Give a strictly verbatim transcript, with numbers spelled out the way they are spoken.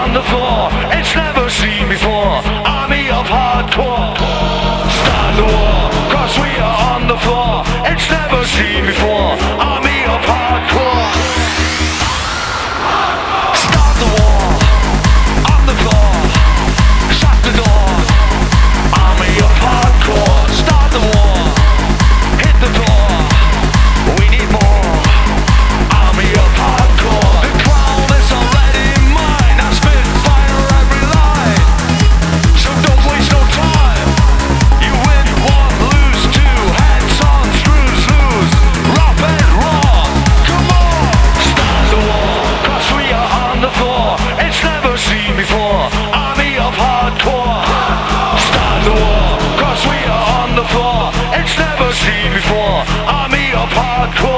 on the floor, it's never seen before. Army of hardcore. Start the war, cause we are on the floor, it's never seen before. Army of hardcore. Start the war, on the floor, shut the door. Army of hardcore. Start the war, hit the floor, we need more. Army of hardcore. The crown is already mine, I spit fire every line, so don't waste no time. You win one, lose two, hands on screws loose, rough and raw. Come on, start the war, cause we are on the floor, it's never seen before. Army of hardcore. Start the war, cause we are on the floor, it's never seen before. Army of hardcore.